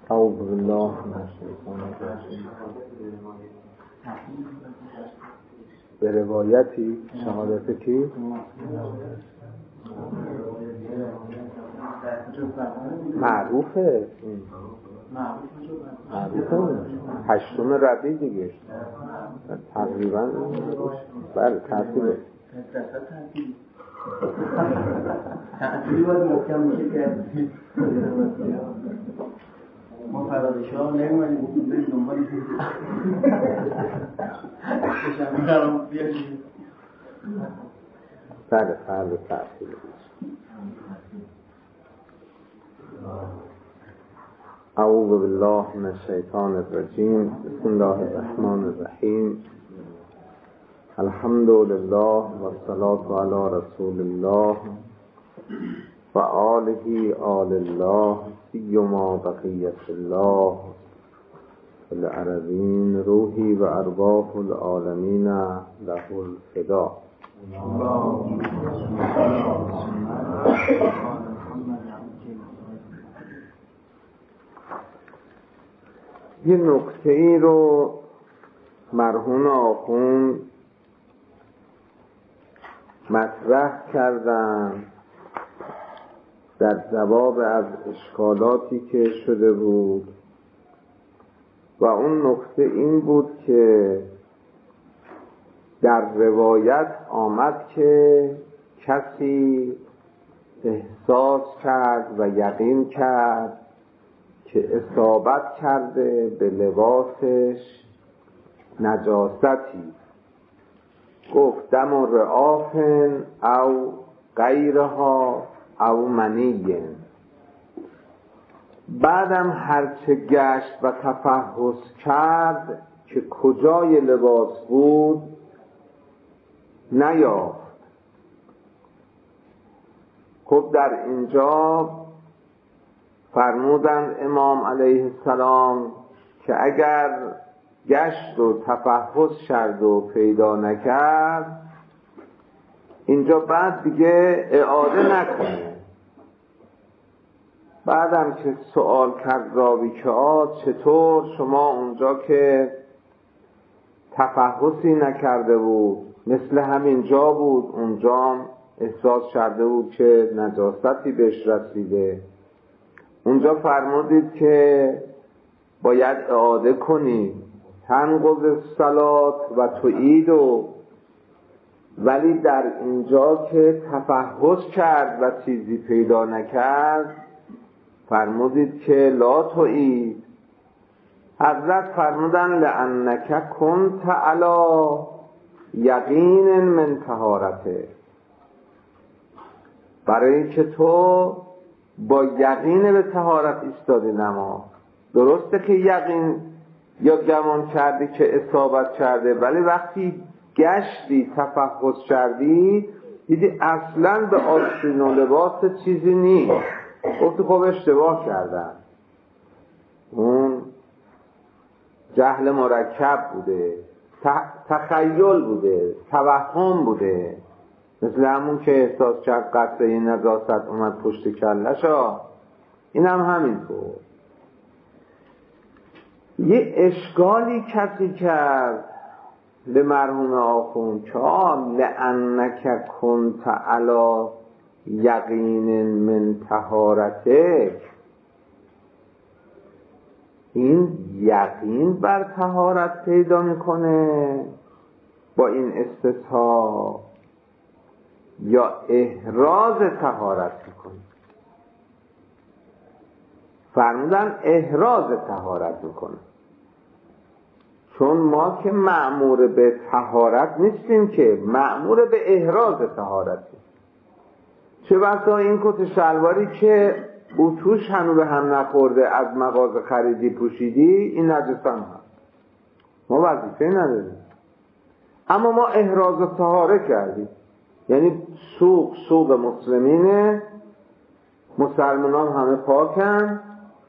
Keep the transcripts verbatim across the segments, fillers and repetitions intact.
اعوذ بالله من الشیطان الرجیم. به روایتی شهادت کی؟ معروفه معروفه هشتم ربیع دیگه تقریبا. بله ترتیبه ترتیبی باید محکم میشه که ما فرادشی ها نمیمونیم بریم دنبال بله فرد ترتیبه. اعوذ بالله من الشیطان الرجیم. بسم الله الرحمن الرحیم. الحمد لله والصلاة علی رسول الله و آله آل الله سیما بقیت الله العربین روحی و ارواح العالمین له الفدا. یه نکته ای رو مرحوم آخوند مطرح کردن در جواب از اشکالاتی که شده بود و اون نکته این بود که در روایت آمد که کسی احساس کرد و یقین کرد که اصابت کرده به لباسش نجاستی، گفت دم و رعافن او غیرها او منیین. بعدم هرچه گشت و تفحص کرد که کجای لباس بود نیافت. خب در اینجا فرمودند امام علیه السلام که اگر گشت و تفحص کرد و پیدا نکرد، اینجا بعد دیگه اعاده نکنه. بعدم که سوال کرد راوی که آه چطور شما اونجا که تفحصی نکرده بود مثل همین جا بود، اونجا احساس کرده بود که نجاستی بهش رسیده، اونجا فرمودید که باید اعاده کنی تنقض الصلاة و تعید. و ولی در اینجا که تفحص کرد و چیزی پیدا نکرد فرمودید که لا تعید. حضرت فرمودن لأنک کنت علی یقین من طهارته، برای که تو با یقین به طهارت ایستادی نماز. درسته که یقین یا گمان کردی که اصابت کرده، ولی وقتی گشتی تفحص کردی دیدی اصلا به آستین و لباس چیزی نیست، گفتی خب اشتباه کردن. اون جهل مرکب بوده، تخیل بوده، توهم بوده، مثل همون که احساس کرد قطره نجاست اومد پشت کلشا. این هم همینطور. یه اشکالی کسی کرد به مرحوم آخوند که لأنک کنت علی یقین من طهارتک، این یقین بر طهارت پیدا میکنه با این استثناء یا احراز طهارت میکنه؟ فرمودن احراز طهارت میکنه، چون ما که مأمور به طهارت نیستیم، که مأمور به احراز طهارتیم. چه بسا این کت شلواری که اتوش هنو به هم نخورده از مغازه خریدی پوشیدی، این نجسان هست، ما وظیفه نداریم، اما ما احراز طهارت کردیم. یعنی سوق سوق مسلمینه، مسلمانان همه پاکن،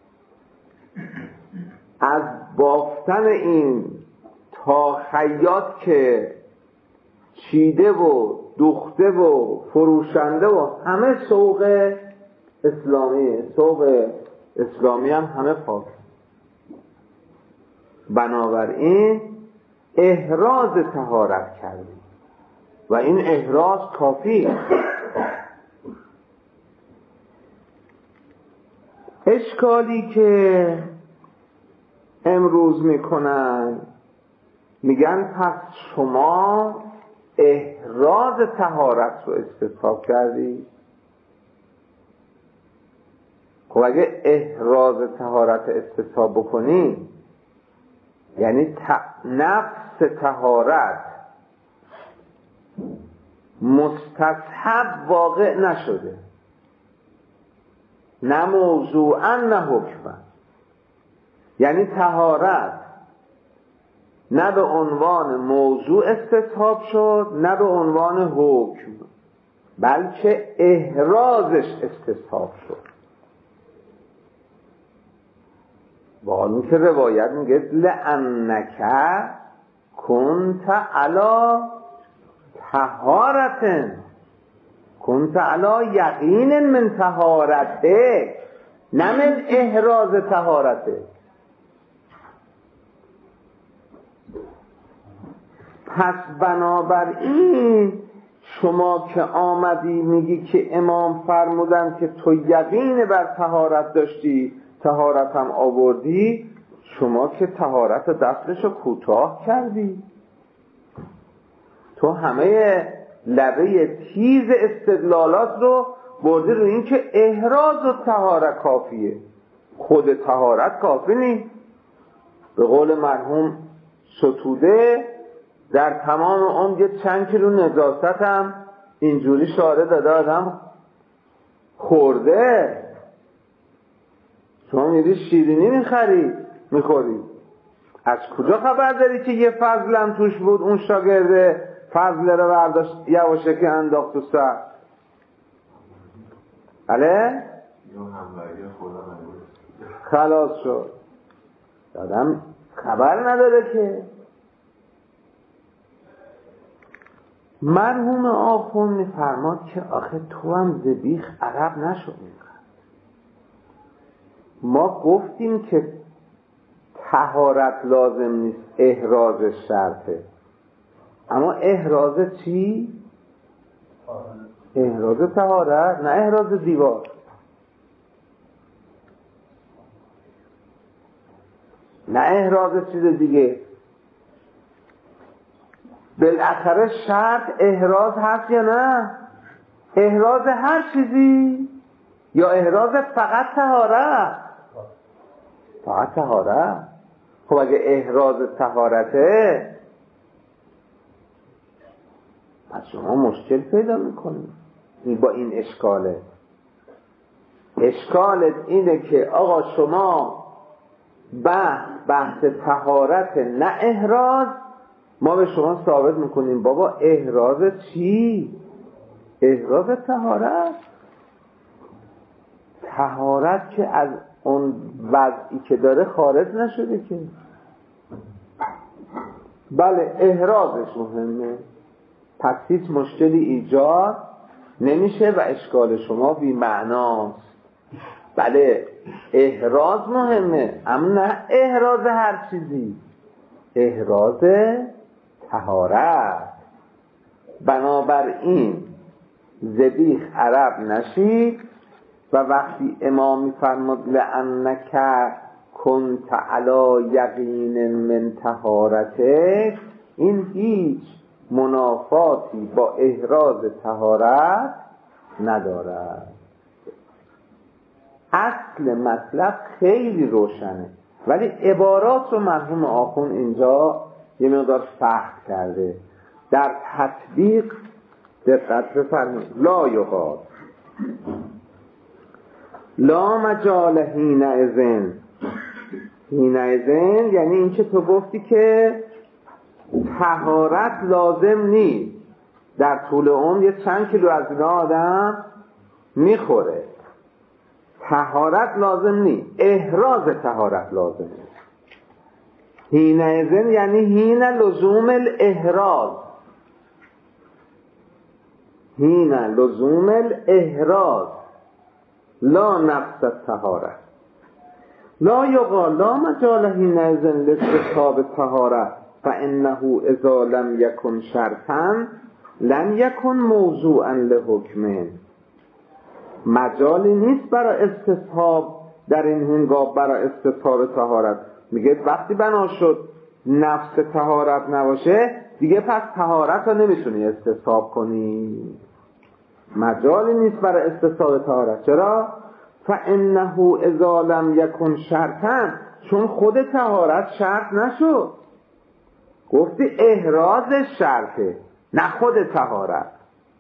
از بافتن این تا خیاط که چیده و دوخته و فروشنده و همه سوق اسلامی، سوق اسلامی هم همه پاک. بنابراین احراز طهارت کردی و این احراز کافی. اشکالی که امروز میکنن میگن پس شما احراز طهارت رو استصحاب کردی. خب اگه احراز طهارت استصحاب بکنی یعنی ت... نفس طهارت مستصحب واقع نشده، نه موضوعا نه حکما. یعنی طهارت نه به عنوان موضوع استصحاب شد نه به عنوان حکم، بلکه احرازش استصحاب شد. با اون که روایت میگه لأنک کنت علی طهارت، کنت علی یقین من طهارته، نه من احراز طهارته. پس بنابراین شما که آمدی میگی که امام فرمودن که تو یقین بر طهارت داشتی، طهارت هم آوردی، شما که طهارت دستشو کوتاه کردی. تو همه لبه تیز استدلالات رو بردی رو این که احراز و طهارت کافیه، خود طهارت کافی نیست. به قول مرحوم ستوده در تمام عمر یه چند کیلو نجاست هم اینجوری شاره داده آدم خورده. شما میری شیرینی میخری میخوری، از کجا خبر داری که یه فضلم توش بود اون شاگرده فضل رو برداشت یواشه که انداخت تو سر؟ بله؟ خلاص شد. آدم خبر نداره که. مرحوم آخوند میفرماد که آخه تو هم ذبیح عرب نشد. ما گفتیم که طهارت لازم نیست، احراز شرطه. اما احراز چی؟ احراز طهارت، نه احراز دیوار. نه احراز چیز دیگه. بالاخره شرط احراز هست یا نه؟ احراز هر چیزی یا احراز فقط طهارت؟ فقط طهارت. خب اگه احراز طهارته پس شما مشکل پیدا میکنید با این اشکاله. اشکالت اینه که آقا شما بحث بحث طهارت نه احراز، ما به شما ثابت میکنیم بابا احراز چی؟ احراز طهارت. طهارت که از اون وضعی که داره خارج نشده که. بله احرازش مهمه، پس هیچ مشکلی ایجاد نمیشه و اشکال شما بی معناست. بله احراز مهمه، اما نه احراز هر چیزی، احراز طهارت. بنابراین ذبیح عرب نشید و وقتی امام می‌فرماد لأنک کنت علی یقین من طهارته، این هیچ منافاتی با احراز طهارت ندارد. اصل مطلب خیلی روشنه، ولی عبارات رو مرحوم آخوند اینجا یه مقدار فهم کرده. در تطبیق دقت بفرمایید. لا یقال لا مجال حینئذ. حینئذ یعنی این که تو گفتی که طهارت لازم نیست، در طول عمر یه چند کیلو از اینا آدم میخوره، طهارت لازم نیست، احراز طهارت لازم نیست. حینئذ یعنی حین لزوم الاحراز، حین لزوم الاحراز لا نفس الطهارت. لا یقال لا مجال حینئذ لاستصحاب طهارت فانه اذا لم یکن شرطا لم یکن موضوعا لحکم. مجالی نیست برای استصحاب در این هنگام، برای استصحاب طهارت. میگه وقتی بنا شد نفس طهارت نباشه دیگه پس طهارت رو نمیتونی استصحاب کنی. مجالی نیست برای استصحاب طهارت. چرا؟ فانه اذا لم یکن شرطا، چون خود طهارت شرط نشد. گفتی احراز شرطه نه خود طهارت.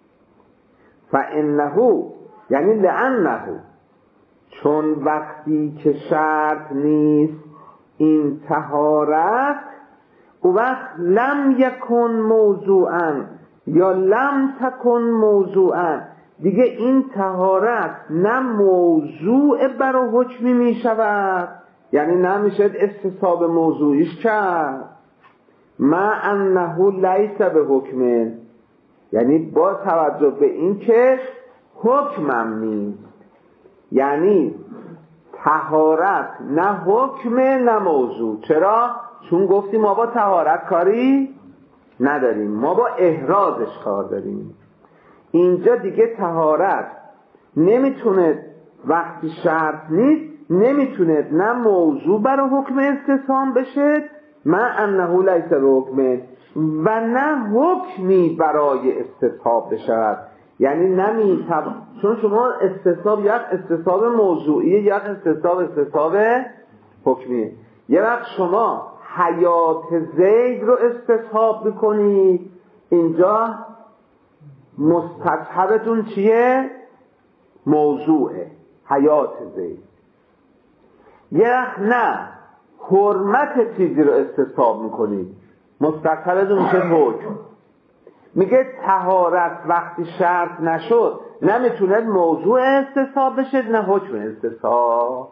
فانه یعنی لانه، چون وقتی که شرط نیست این طهارت، او وقت لم یکن موضوعا یا لم تکن موضوعا، دیگه این طهارت نه موضوع برای حکمی می شود، یعنی نمیشه استصحاب موضوعیش کرد. ما انه لیس به حکم، یعنی با توجه به این که حکمم نیست، یعنی طهارت نه حکم نه موضوع. چرا؟ چون گفتیم ما با طهارت کاری نداریم، ما با احرازش کار داریم. اینجا دیگه طهارت نمیتونه وقتی شرط نیست نمیتونه نه موضوع برای حکم استصحاب بشه ما انه لیس به حکم، و نه حکمی برای استصحاب بشود. یعنی نمیتب... چون شما استصحاب یک استصحاب موضوعیه یک استصحاب استصحاب حکمیه. یه وقت شما حیات زید رو استصحاب میکنید، اینجا مستصحبتون چیه؟ موضوعه، حیات زید. یه وقت نه حرمت چیزی رو استصحاب میکنید، مستصحبتون میشه حکم. میگه طهارت وقتی شرط نشد نمیتونه موضوع استصحاب بشه نه حکم استصحاب.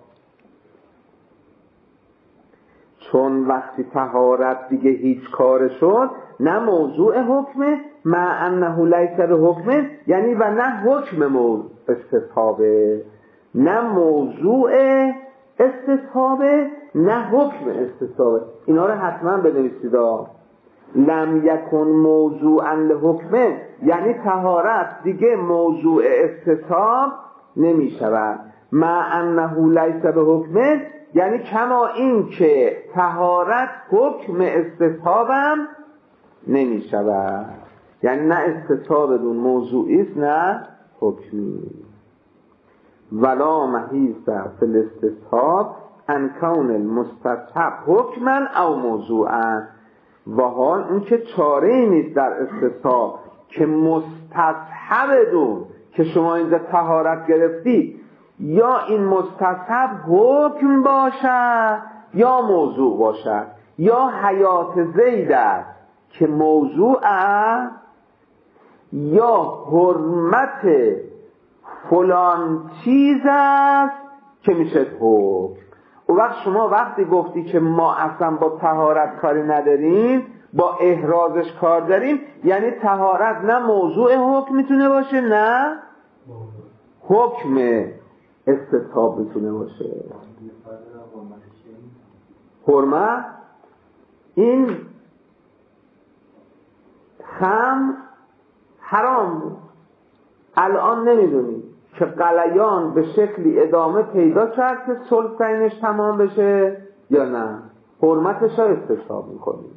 چون وقتی طهارت دیگه هیچ کار شد نه موضوع حکمه ما انه لیس به حکم، یعنی و نه حکم موضوع استصحابه، نه موضوع استصحابه نه حکم استصحابه. اینا رو حتما بنویسید. لم یکن موضوعا لحکمه یعنی طهارت دیگه موضوع استصحاب نمی شود. ما انه لیس به حکمه یعنی کما این که طهارت حکم استصحابم نمی شود، یعنی نه استصحاب دون موضوعی است نه حکمی. ولا محیص فی الاستصحاب ان کون المستصحب حکما او موضوعا، و حال اون که چاره ای نیست در استصحاب که مستصحب دون که شما اینجا طهارت گرفتی یا این مستصحب حکم باشد یا موضوع باشد، یا حیات زید است که موضوع است، یا حرمت فلان چیز است که میشه حکم. و وقت شما وقتی گفتی که ما اصلا با طهارت کاری نداریم با احرازش کار داریم، یعنی طهارت نه موضوع حکم میتونه باشه نه حکم استصحاب میتونه باشه. حرمت این خمر حرام بود، الان نمیدونی که قلیان به شکلی ادامه پیدا کرد که سلطینش تمام بشه یا نه، حرمتش رو استصحاب میکنی.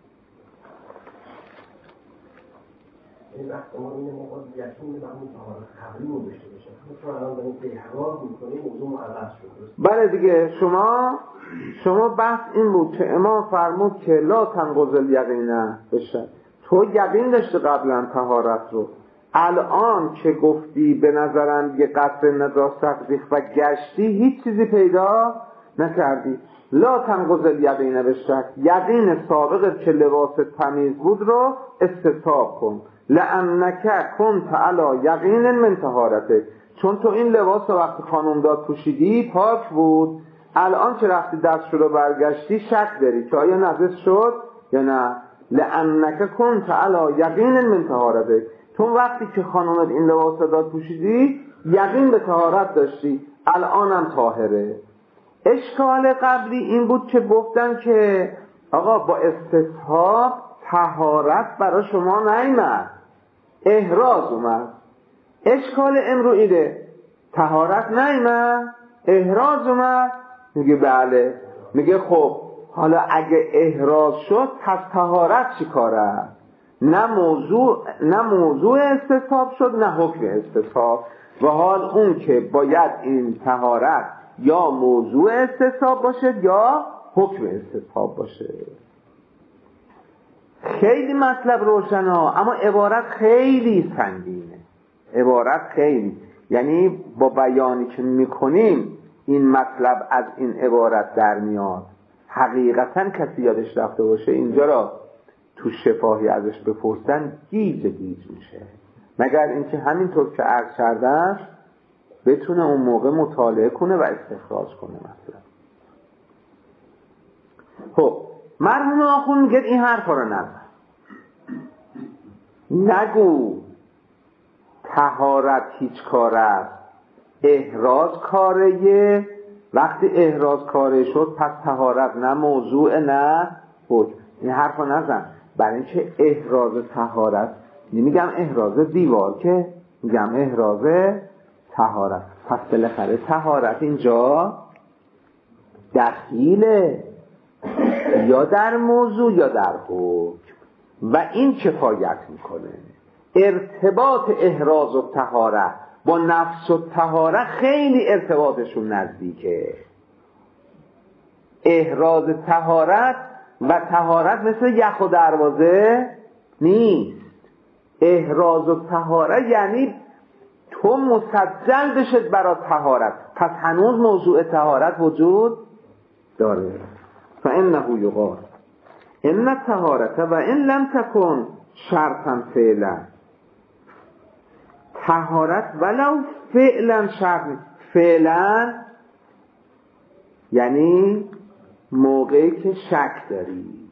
این وقت ما اینه ما یقین به همون طهارت قبلی داشته باشه، چون الان داریم احرام میکنیم موضوع معرض شد. بله دیگه، شما شما بحث این بود که امام فرمود که لا تنقض الیقین بشه. تو یقین داشته قبلا طهارت رو، الان که گفتی به نظرم یه قطره نجاست ریخت و گشتی هیچ چیزی پیدا نکردی. لا تنقض الیقین بشه، یقین سابقت که لباس تمیز بود رو استصحاب کن. لأنک کنت علی یقین من طهارته، چون تو این لباس رو وقتی خانم داد پوشیدی پاک بود، الان که رفتی دست رو برگشتی شک داری که آیا نجس شد یا نه. لأنک کنت علی یقین من طهارته، تو وقتی که خانمت این لباس رو داد پوشیدی یقین به طهارت داشتی، الانم طاهره. اشکال قبلی این بود که گفتن که آقا با استصحاب طهارت برای شما نیامد، احراز اومد. اشکال امرو اینه، طهارت نیامد، احراز اومد. میگه بله. میگه خب حالا اگه احراز شد پس طهارت چی کاره؟ نه موضوع نه موضوع استصحاب شد نه حکم استصحاب. و حال اون که باید این طهارت یا موضوع استصحاب باشه یا حکم استصحاب باشه. خیلی مطلب روشنه، اما عبارت خیلی سنگینه. عبارت خیلی، یعنی با بیانی که میکنیم این مطلب از این عبارت در میاد. حقیقتا کسی یادش رفته باشه اینجا را تو شفاهی ازش بپرسن گیج گیج میشه، مگر اینکه همینطور که عرض کردم بتونه اون موقع مطالعه کنه و استخراج کنه. مثلا خب مرحوم آخوند میگه این حرفا رو نزن، نگو طهارت هیچ کار است، احراز کاریه. وقتی احراز کاره شد پس طهارت نه موضوع نه حکم. این حرفا نزن، برای اینکه احراز طهارت نمیگم احراز دیوار، که میگم احراز طهارت. پس بالاخره طهارت اینجا دخیله یا در موضوع یا در حکم و این کفایت میکنه. ارتباط احراز و طهارت با نفس و طهارت خیلی ارتباطشون نزدیکه. احراز طهارت و طهارت مثل یخ و دروازه نیست. احراز و طهارت یعنی تو مسجل بشد برای طهارت، پس هنوز موضوع طهارت وجود داره. فانه یقال ان الطهارت و ان لم تکن شرطا فعلا. طهارت ولو فعلا شرط نیست. فعلا یعنی موقعی که شک داری،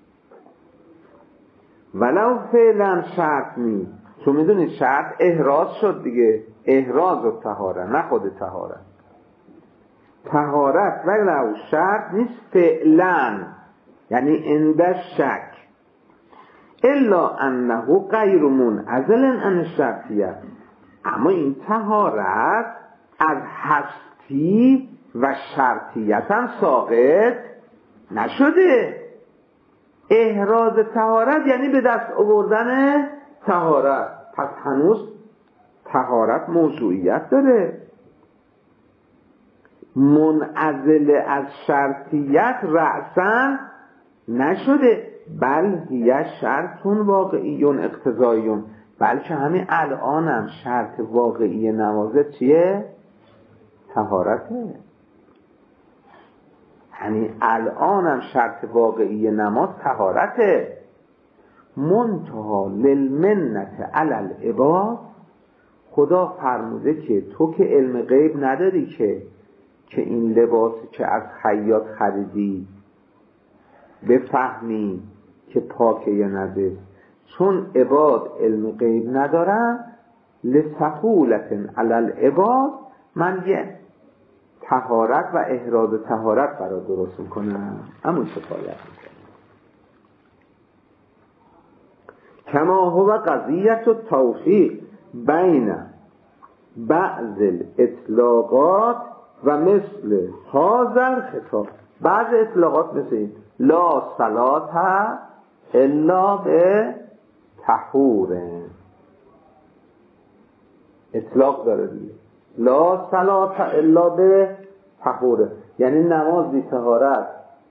ولو فعلا شرط نیست. چون میدونید شرط احراز شد دیگه، احراز و طهارت نه خود طهارت. طهارت ولو شرط نیست فعلا یعنی عند شک، الا انه غیر منعزل عن الشرطیت. اما این طهارت از هستی و شرطیت هم ساقط نشده. احراز طهارت یعنی به دست آوردن طهارت، پس هنوز طهارت موضوعیت داره. منعزل از شرطیت رأساً نشده، بل هی شرطون واقعیون اقتضاییون. بلکه همین الانم شرط واقعی نمازه چیه؟ طهارته. همین الانم شرط واقعی نماز طهارته. منتها للمنت علی العباد، خدا فرموده که تو که علم غیب نداری که که این لباسی که از خیاط خریدی بفهمی که پاکه یا نجس. چون عباد علم غیب ندارن، لسهولت علی العباد من یه طهارت و احراز طهارت برای درست میکنم، همون شفایت میکنم. کما هو قضیت و توفیق بین بعض الاطلاقات و مثل هذا خطاب. بعض اطلاقات مثل این لا صلاة الا به طهور، اطلاق داره دیگه. لا صلاة الا به طهور یعنی نماز بی طهارت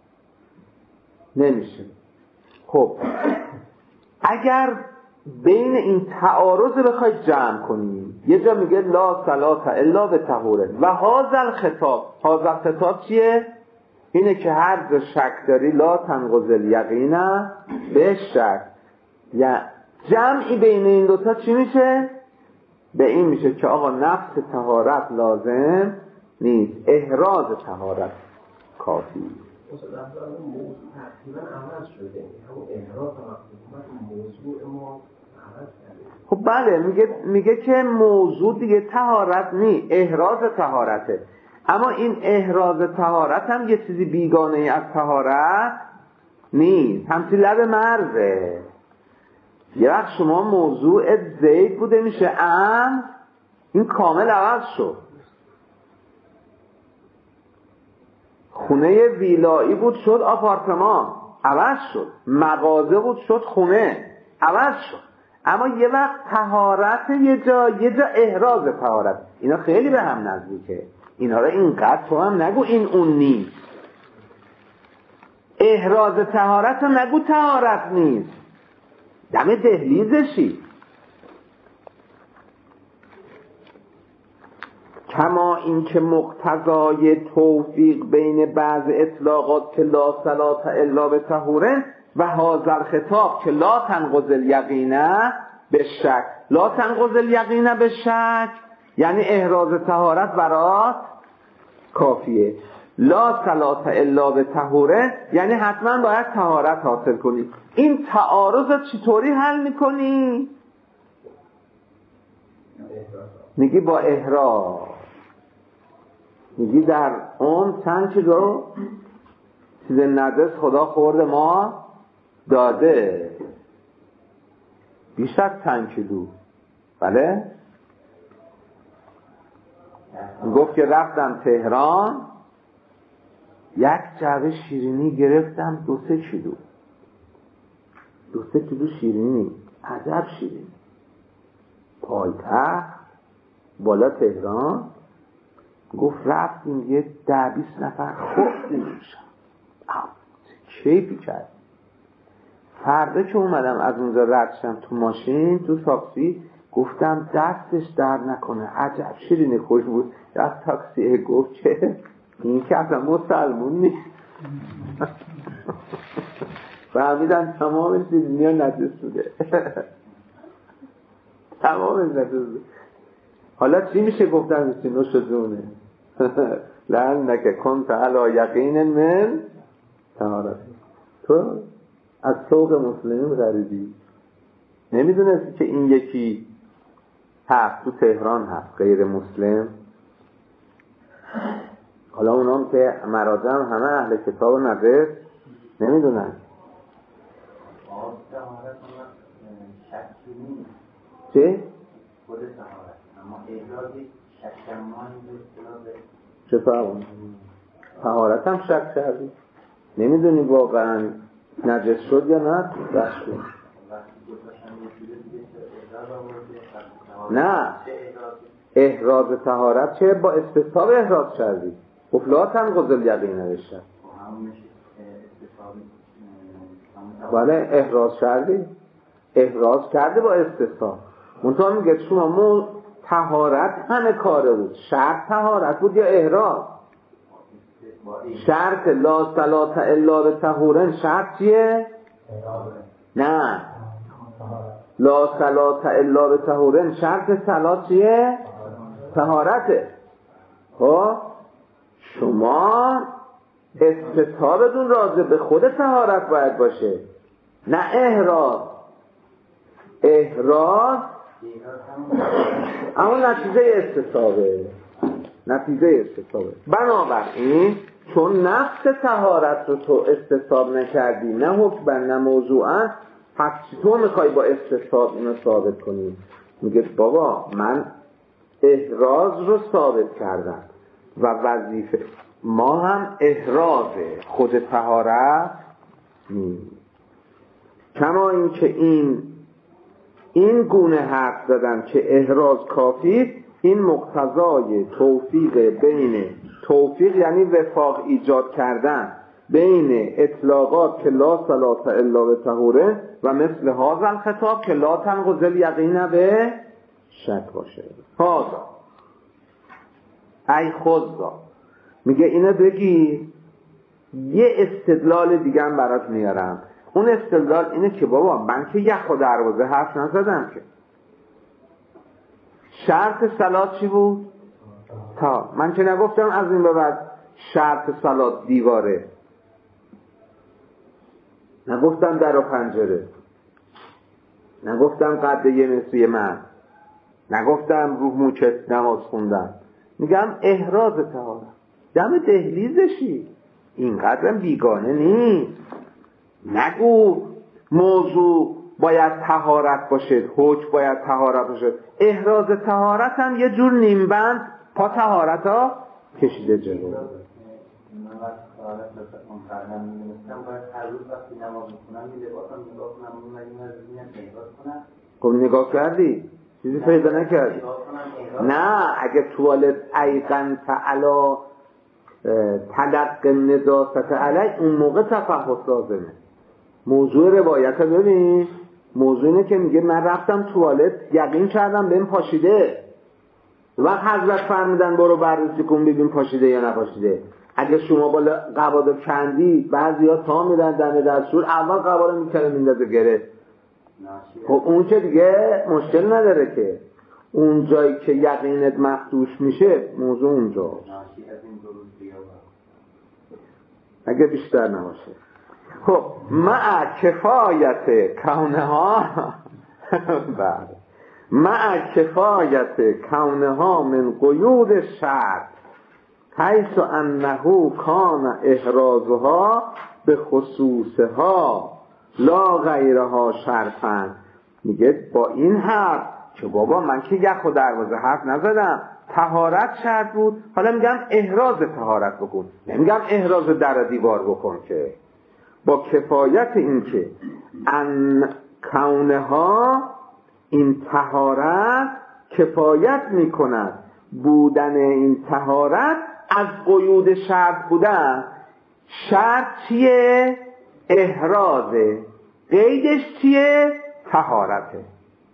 نمیشه. خب اگر بین این تعارض بخوای جمع کنیم، یه جا میگه لا صلاة الا به طهور و هذا الخطاب. هذا الخطاب چیه؟ اینه که هر جا شک داری لا تنقض الیقین به شک. یا جمعی بین این دوتا چی میشه؟ به این میشه که آقا نفس طهارت لازم نیست، احراز طهارت کافی. مثلا موضوع تقریبا عوض شده، همون احراز موضوع ما عوض کرده. خب بله، میگه میگه که موضوع دیگه طهارت نی، احراز طهارته. اما این احراز طهارت هم یه چیزی بیگانه ای از طهارت نیست، همچی لب مرزه. یه وقت شما موضوع زید بوده میشه امر، این کامل عوض شد. خونه ویلایی بود شد آپارتمان، عوض شد. مغازه بود شد خونه، عوض شد. اما یه وقت طهارت یه جا، یه جا احراز طهارت. اینا خیلی به هم نزدیکه. اینا رو اینقدر تو هم نگو این اون نیست. احراز طهارت رو نگو طهارت نیست، دم دهلیزشی. کما این که مقتضای توفیق بین بعض اطلاقات که لا صلاة الا به طهورن و حاضر خطاب که لا تنقض الیقینه به شک. لا تنقض الیقینه به شک یعنی احراز طهارت برات کافیه. لا صلاة الا به طهورن یعنی حتما باید طهارت حاصل کنی. این تعارض چطوری حل میکنی؟ میگی با احراز. میگی در اون چند کیلو چیز نجس خدا خورده ما داده؟ بیش از چند کیلو. بله؟ گفت که رفتم تهران یک جعبه شیرینی گرفتم دو سه کیلو دو سه کیلو شیرینی. عجب شیرینی. پایتخت بالا تهران. گفت رفتیم یه ده بیست نفر خوردیم شم کیفی کرد. فردا که اومدم از اونجا رد شدم تو ماشین تو تاکسی گفتم دستش در نکنه عجب شیرینی خوش بود. از تاکسی گفت که این که اصلا مسلمون نیست. فهمیدن تمام شیرینی ها نجس بوده. تمام نجس بوده. حالا چی میشه گفتن میشه نوش جونه لعنک کنت علی یقین من طهارت. تو از سوق مسلمین غریبی نمیدونستی که این یکی هست تو تهران هست غیر مسلم. حالا اونام که مراجع هم همه اهل کتاب و نجس نمیدونن. چه؟ خود طهارت اما احرازی شکمانی به چه فرمون؟ طهارت هم شک کردی؟ نمیدونی واقعا نجس شد یا نه؟ دست شد. نه احراز طهارت چه؟ با استصحاب احراز کردی. افلات هم غزل یقین نوشتن. بله احراز کردی؟ احراز کرده با استصحاب. منطقه میگه شما مو طهارت همه کاره بود. شرط طهارت بود یا احراز؟ شرط لا صلاة الا به طهورن شرط چیه؟ نه لا صلاة الا به طهورن شرط صلات چیه؟ طهارته. ها شما استصحابتون راجع به خود طهارت باید باشه نه احراز. احراز اما نتیجه استصحابه. نتیجه استصحابه. بنابراین چون نفس طهارت رو تو استصحاب نکردی نه حکماً نه موضوعاً پس تو میخوای با استصحاب اینو ثابت کنی. میگه بابا من احراز رو ثابت کردم و وظیفه ما هم احرازه خود طهارت نیست. کما این که این این گونه حرف زدن که احراز کافی، این مقتضای توفیق بین توفیق یعنی وفاق ایجاد کردن بین اطلاقات که لا صلاة الا به طهوره و مثل هذا الخطاب که لا تنقض الیقین به شک باشه. هذا ای خدا میگه اینو بگی. یه استدلال دیگه هم برات میارم. اون استدلال اینه که بابا من که یخ و دروازه حرف نزدم که شرط صلات چی بود؟ تا من که نگفتم از این به بعد شرط صلات دیواره، نگفتم در و پنجره، نگفتم قد یه نصفی من، نگفتم روح موچت نماز خوندن، میگم احراز طهارت، دم دهلیزشی، اینقدرم بیگانه نیست. نگو موضوع باید طهارت باشه، حکم باید طهارت باشه. احراز طهارت هم یه جور نیمبند پا طهارت ها کشیده جلو. من وقت طهارت اون قرنم میدونستم باید هر روز وقتی نماز میکنم یه لباسم نگاه کنم اون مگه من زمینم پیداز کنم. خب نگاه کردی؟ چیزی پیدا نکردی؟ نه، اگه توالت ایقن تعلا تلق نجاست علی اون موقع تفحص لازمه. موضوع روایت رو ببین، موضوع اینه که میگه من رفتم توالت یقین کردم بهم پاشیده، وقت حضرت فرمودن برو بررسی کن ببین پاشیده یا نپاشیده. اگه شما بالا قبادو کندی، بعضیا تا میرن دم دستور اول قبادو میکنه میندازه گره، خب اون که دیگه مشکل نداره که اون جایی که یقینت مخدوش میشه موضوع اونجا اگه بیشتر نباشه. خب مع کفایت کونها بعد مع کفایت کونها من قیود شرط حیث انه کان احرازها به خصوصها لا غیرها شرطن. میگه با این حرف که بابا من که یخ و دروازه حرف نزدم، طهارت شرط بود، حالا میگم احراز طهارت بکن، نمیگم احراز در دیوار بکن، که با کفایت این که ان کونها این طهارت کفایت میکند بودن این طهارت از قیود شرط بودن. شرط چیه؟ احرازه، قیدش چیه؟ طهارته.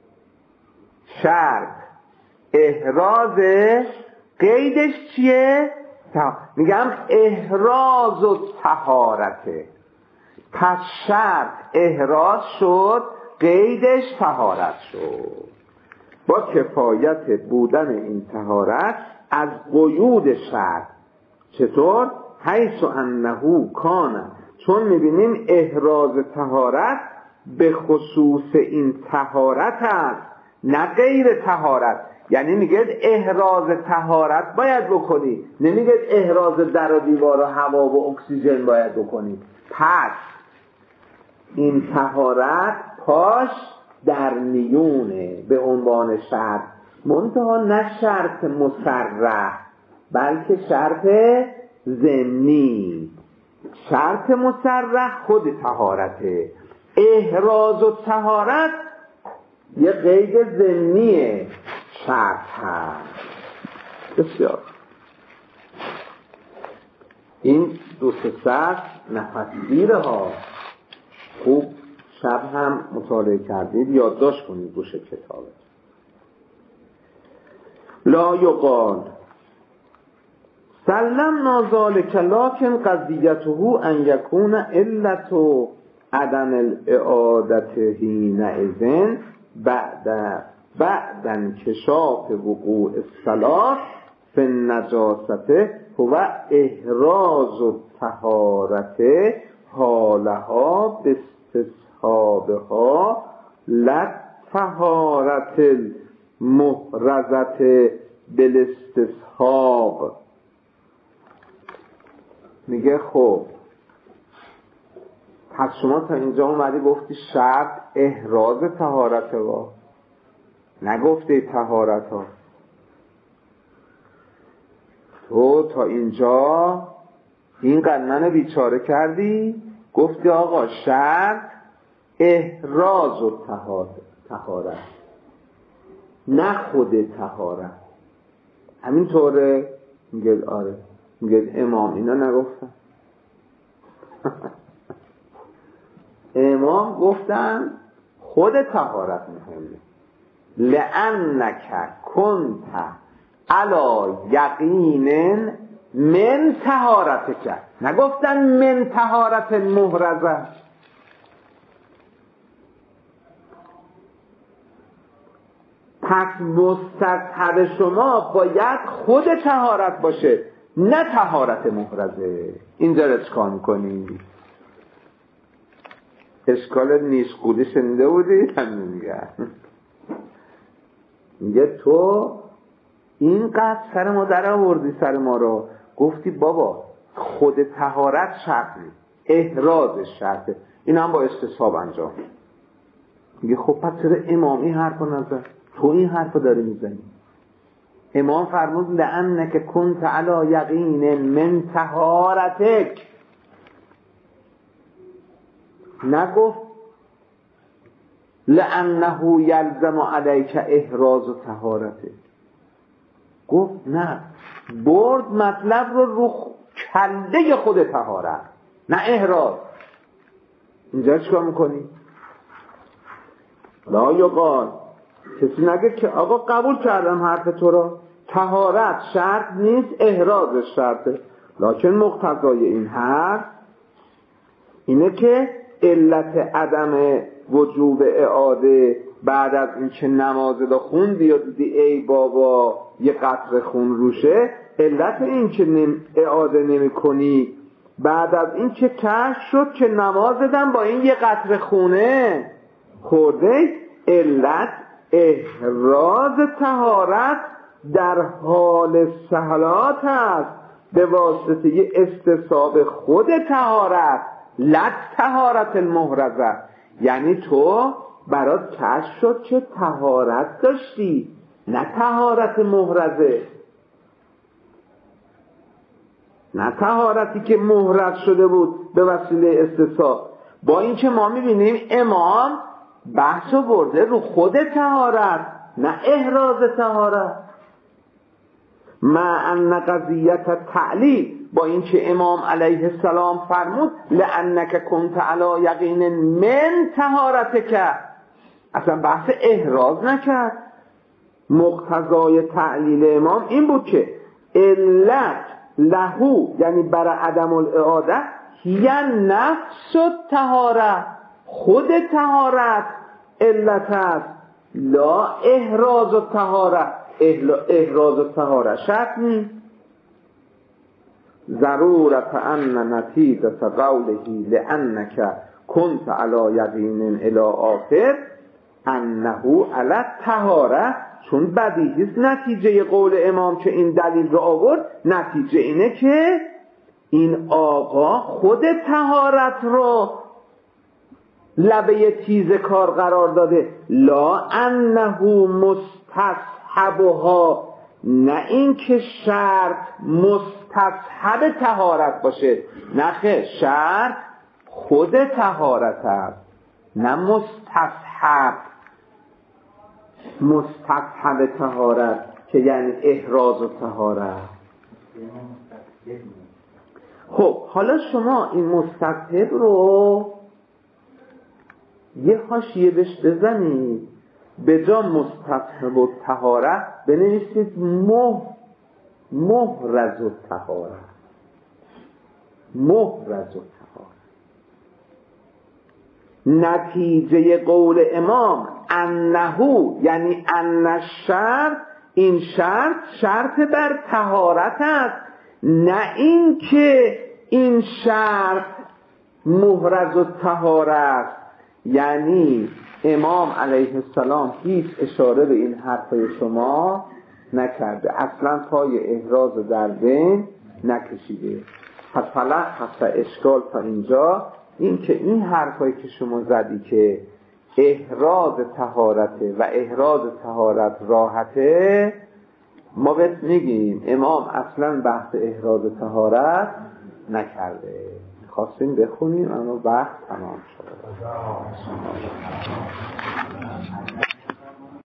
شرط احرازه، قیدش چیه؟ میگم احراز و طهارته. پس شرط احراز شد، قیدش طهارت شد. با کفایت بودن این طهارت از قیود شرط. چطور؟ حیث انه کان، چون میبینیم احراز طهارت به خصوص این طهارت است نه غیر طهارت. یعنی میگه احراز طهارت باید بکنی، نمیگه احراز در و دیوار و هوا و اکسیژن باید بکنی. پس این طهارت پاش در میونه به عنوان شرط، منتها نه شرط مصرح بلکه شرط ضمنی. شرط مصرح خود طهارته، احراز و طهارت یه قید ضمنی شرط هست. بسیار این دو سه سطر نفسگیره ها، خوب شب هم مطالعه کردید، یادداشت کنید گوش کتابه. لا یقال سلمنا ذلک لکن قضیته ان یکون علت عدم الاعادت حینئذ بعد بعد انکشاف وقوع الصلاة فی النجاست هو احراز الطهارت حالها باستصحابها لطهارت المحرزت بالاستصحاب. میگه خب پس شما تا اینجا اومدی گفتی شرط احراز طهارت ها، نگفتی طهارت ها. تو تا اینجا اینقدر منو بیچاره کردی، گفتی آقا شرط احراز و طهارت نه خود طهارت. همینطوره؟ میگه آره. میگه امام اینا نگفتن. امام گفتن خود طهارت مهمه. لأنک کنت علی یقین من طهارتک، نگفتن من طهارت محرزه. پس مستطهر شما باید خود طهارت باشه نه طهارت محرزه. اینجا رو اشکال میکنی. اشکال نیشگولی شنیده بودی؟ هم میگه میگه تو اینقدر سر ما در آوردی سر ما رو، گفتی بابا خود طهارت شرط نیست، احراز شرطه. این هم با استصحاب انجام میگه. خب پس چرا امام این حرف رو نزد؟ تو این حرف رو داری میزنی. امام فرمود لأنک کنت علی یقین من طهارتک، نگفت لأنه یلزم علیک احراز و طهارتک. گفت نه، برد مطلب رو رو کله خود طهارت، نه احراز. اینجا چیکار میکنی؟ لا یقال، کسی نگه که آقا قبول کردم حرف تو را، طهارت شرط نیست، احراز شرطه. لکن مقتضای این حرف اینه که علت عدم وجوب اعاده بعد از این که نماز رو خوندی و دیدی ای بابا یه قطره خون روشه، علت این که نم اعاده نمی کنی بعد از این که کشف شد که نماز دم با این یه قطره خونه خورده، علت احراز طهارت در حال صلات است به واسطه یه استصحاب خود طهارت، لط طهارت المحرزه. یعنی تو برات کشف شد که طهارت داشتی، نه طهارت محرزه، نه طهارتی که محرز شده بود به وسیله استصحاب. با این که ما میبینیم امام بحثو برده رو خود طهارت، نه احراز طهارت. مع ان قضیت تعلیل، با این که امام علیه السلام فرمود لانک کنت علی یقین من طهارتک، اصلا بحث احراز نکرد. مقتضای تعلیل امام این بود که علت لهو، یعنی برای عدم الاعاده، هی نفس الطهارت، خود طهارت علت است، لا احراز الطهارت، احراز الطهارت شرط نیست. ضرورت ان نتیجه قوله لانک کنت علی یقین الی آخر انه علی الطهارت، چون بدیهی است نتیجه قول امام که این دلیل رو آورد، نتیجه اینه که این آقا خود طهارت رو لبه تیز کار قرار داده، لا انه مستصحبها، نه این که شرط مستصحب طهارت باشه، نه خیر، شرط خود طهارت است، نه مستصحب. مستصحب طهارت که یعنی احراز و طهارت. خب حالا شما این مستصحب رو یه حاشیه بهش بزنید، به جا مستصحب و طهارت بنویسید مح محرز و طهارت، محرز و طهارت. نتیجه قول امام انهو، یعنی ان شرط، این شرط شرط بر طهارت است، نه این که این شرط محرز و طهارت. یعنی امام علیه السلام هیچ اشاره به این حرفای شما نکرده، اصلا پای احراز در بین نکشیده. پس حالا حتی اشکال تا اینجا این که این حرفایی که شما زدی که احراز طهارته و احراز طهارت راحته، ما بهت میگیم امام اصلا بحث احراز طهارت نکرده. خواستیم بخونیم اما وقت تمام شد.